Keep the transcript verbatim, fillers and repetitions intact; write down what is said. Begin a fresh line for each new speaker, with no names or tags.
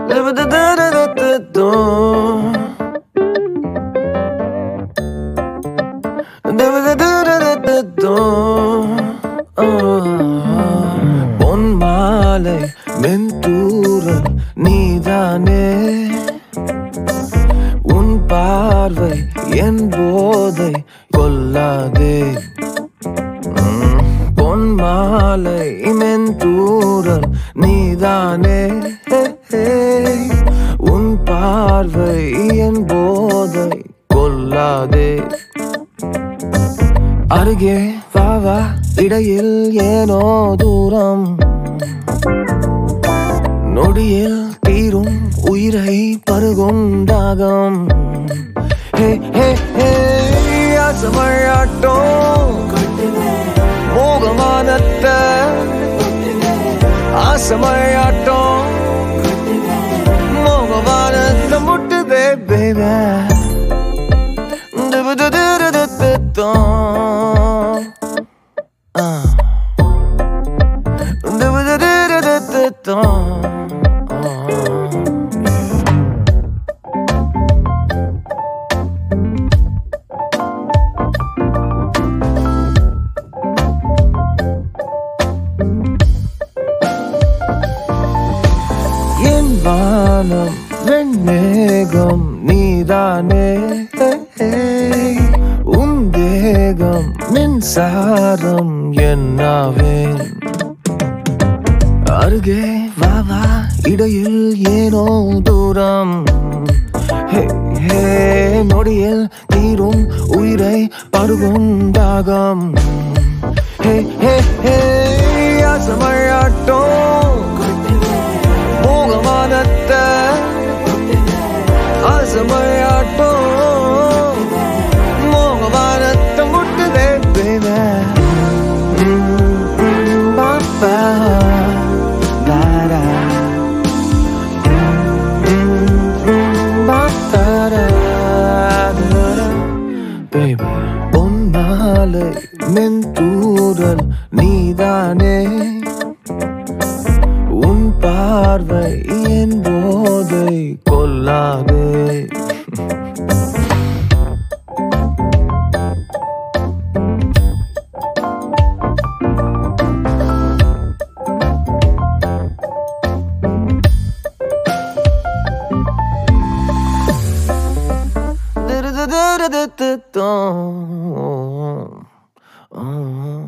பொன்மாலை மென்தூரல் நீதானே, உன் பார்வை என் போதை கொல்லாதே. பொன்மாலை மென்தூரல் நீதானே, உன் பார்வை என் போதை கொல்லாதே. அருகே வா வா, இடையில் ஏனோ தூரம், நொடியில் தீரும் உயிரை பருகும் தாகம். ஹே ஹே ஹே ஆசமழையாட்டம் மோகமானத்த, ஆசமழையாட்டம் மோகமானத்த முட்டுதே பேபே. என் வானம் வெண்மேகம் நீதானே, உன் தேகம் மின்சாரம் என்னாவேன். அருகே வா வா, இடையில் ஏனோ தூரம், ஹே ஹே நொடியில் தீரும் உயிரை பருகும் தாகம். ஹே ஹே ஹே ஆசமழையாட்டம் மோகமானத்த, ஆசமழையாட்டம் மோகமானத்த முட்டுதே பேபே. பாப்பா தாரா பாத்தாரா பேபே. பொன்மாலை மென்தூரல் நீதானே, உன் பார்வை என் போதை கொல்லாதே. Oh